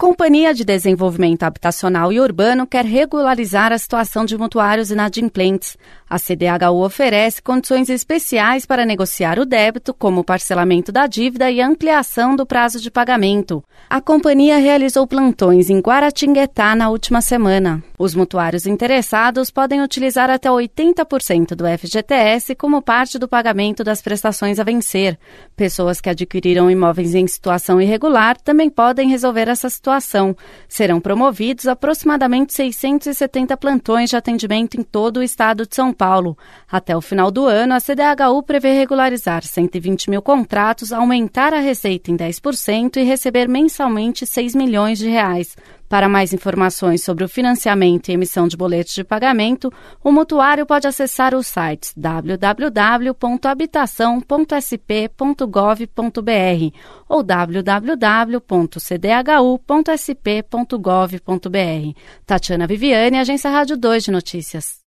Companhia de Desenvolvimento Habitacional e Urbano quer regularizar a situação de mutuários inadimplentes. A CDHU oferece condições especiais para negociar o débito, como o parcelamento da dívida e ampliação do prazo de pagamento. A companhia realizou plantões em Guaratinguetá na última semana. Os mutuários interessados podem utilizar até 80% do FGTS como parte do pagamento das prestações a vencer. Pessoas que adquiriram imóveis em situação irregular também podem resolver essa situação. Serão promovidos aproximadamente 670 plantões de atendimento em todo o estado de São Paulo. Até o final do ano, a CDHU prevê regularizar 120 mil contratos, aumentar a receita em 10% e receber mensalmente R$6 milhões. Para mais informações sobre o financiamento e emissão de boletos de pagamento, o mutuário pode acessar os sites www.habitação.sp.gov.br ou www.cdhu.sp.gov.br. Tatiana Viviane, Agência Rádio 2 de Notícias.